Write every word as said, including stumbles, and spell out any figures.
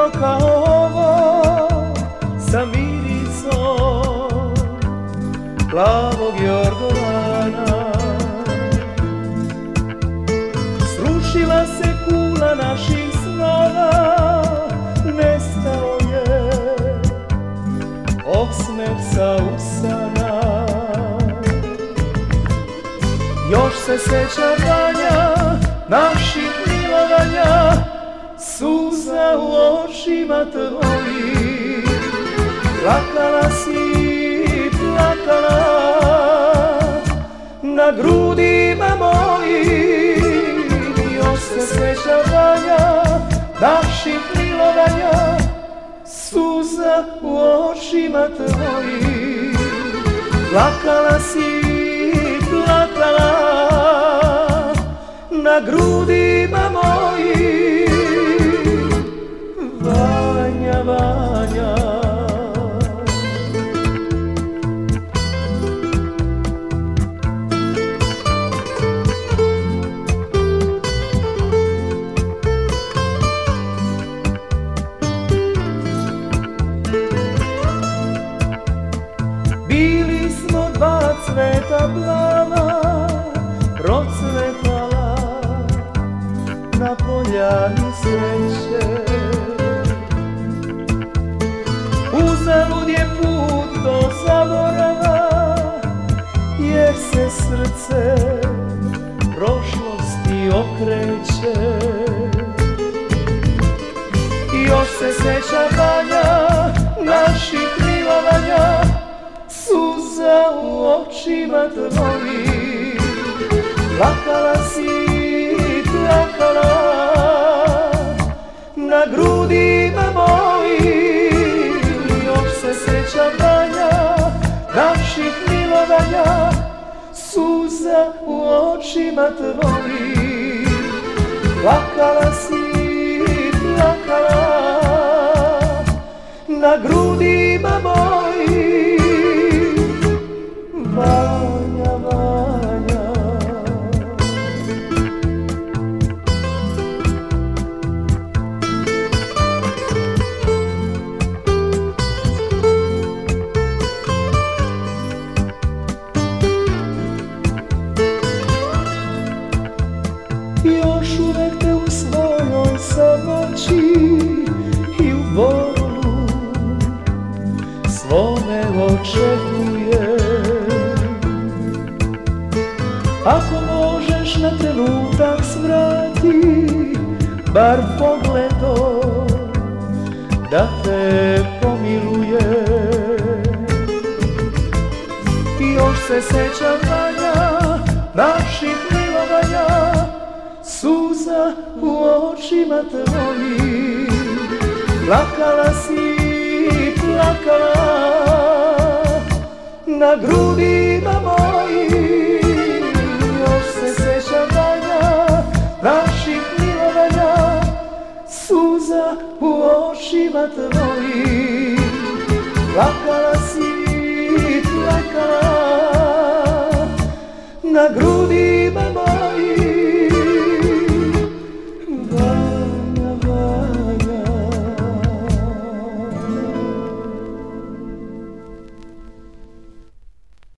bilo kao ovo, sa mirisom plavog jorgovana. Srušila se kula naših snova, nestao je osmeh sa usana. Još se seća Vanja naših milovanja, suza u očima tvojih. Plakala si, plakala na grudima mojih. Još se seća Vanja naših milovanja, suza u očima tvojih. Plakala si, plakala na grudima mojih. Vanja, Vanja. Bili smo dva cveta plava, procvetala na poljani sreće. Uzalud je put do zaborava, jer se srce prošlosti okreće. Još se seća Vanja naših milovanja, suza u očima tvojih. Plakala si, plakala na grudima mojih. Još se seća Vanja naših milovanja, suza u očima tvojih. Plakala si, plakala na grudima mojih. Vanja, Vanja. Još uvek te u svojoj samoći i u bolu svome očekuje. Ako možeš na trenutak svrati, bar pogledom da te pomiluje. Još se seća Vanja naših milovanja, suza u očima tvojih. Plakala si, plakala na grudima mojih. Još se seća Vanja naših milovanja, suza u očima tvojih. Plakala si, plakala na grudima